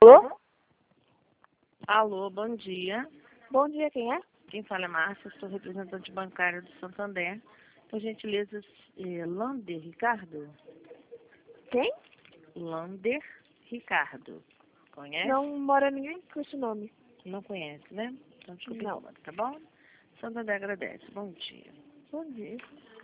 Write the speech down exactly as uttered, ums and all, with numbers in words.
Alô? Alô, bom dia. Bom dia, quem é? Quem fala é Márcia, sou representante bancária do Santander. Por gentileza, eh, Lander Ricardo? Quem? Lander Ricardo. Conhece? Não mora ninguém com esse nome. Não conhece, né? Então, desculpe, Não. tá bom? Santander agradece. Bom dia. Bom dia.